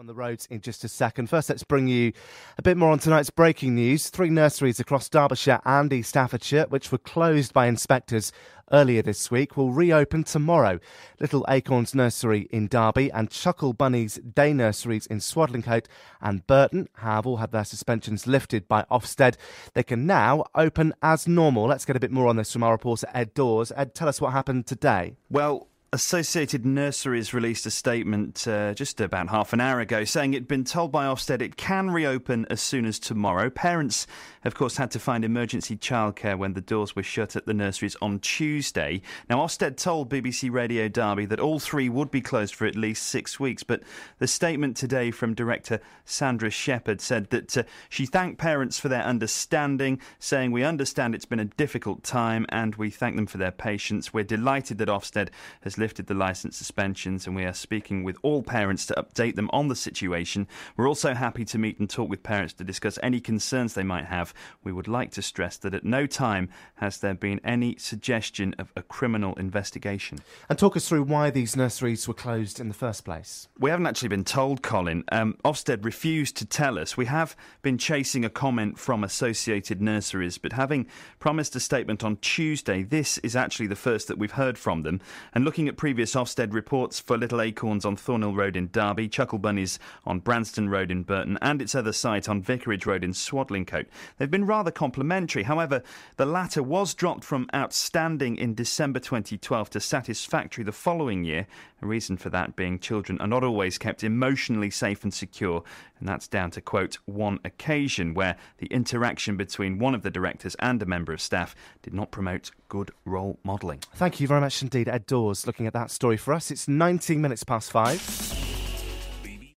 On the roads in just a second. First, let's bring you a bit more on tonight's breaking news. 3 nurseries across Derbyshire and East Staffordshire, which were closed by inspectors earlier this week, will reopen tomorrow. Little Acorns Nursery in Derby and Chuckle Bunny's Day Nurseries in Swadlincote and Burton have all had their suspensions lifted by Ofsted. They can now open as normal. Let's get a bit more on this from our reporter Ed Dawes. Ed, tell us what happened today. Well, Associated Nurseries released a statement just about half an hour ago saying it'd been told by Ofsted it can reopen as soon as tomorrow. Parents, of course, had to find emergency childcare when the doors were shut at the nurseries on Tuesday. Now, Ofsted told BBC Radio Derby that all 3 would be closed for at least 6 weeks, but the statement today from Director Sandra Shepherd said that she thanked parents for their understanding, saying, "We understand it's been a difficult time and we thank them for their patience. We're delighted that Ofsted has lifted the licence suspensions and we are speaking with all parents to update them on the situation. We're also happy to meet and talk with parents to discuss any concerns they might have. We would like to stress that at no time has there been any suggestion of a criminal investigation." And talk us through why these nurseries were closed in the first place. We haven't actually been told, Colin. Ofsted refused to tell us. We have been chasing a comment from Associated Nurseries, but having promised a statement on Tuesday, this is actually the first that we've heard from them. And looking at previous Ofsted reports for Little Acorns on Thornhill Road in Derby, Chuckle Bunnies on Branston Road in Burton, and its other site on Vicarage Road in Swadlincote, they've been rather complimentary. However, the latter was dropped from outstanding in December 2012 to satisfactory the following year. A reason for that being children are not always kept emotionally safe and secure, and that's down to, quote, one occasion where the interaction between one of the directors and a member of staff did not promote good role modelling. Thank you very much indeed, Ed Dawes, looking at that story for us. It's 19 minutes past 5.